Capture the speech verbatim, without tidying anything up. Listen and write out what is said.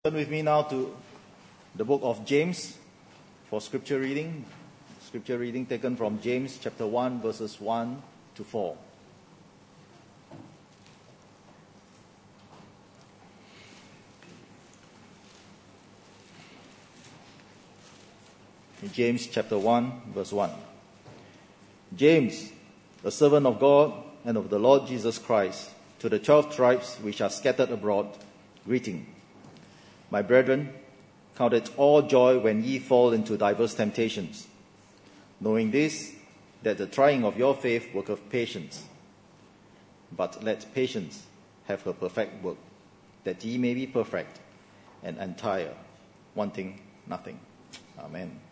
Turn with me now to the book of James for scripture reading. Scripture reading taken from James chapter one, verses one to four. In James chapter one, verse one. James, a servant of God and of the Lord Jesus Christ, to the twelve tribes which are scattered abroad, greeting. My brethren, count it all joy when ye fall into diverse temptations, knowing this, that the trying of your faith worketh patience. But let patience have her perfect work, that ye may be perfect and entire, wanting nothing. Amen.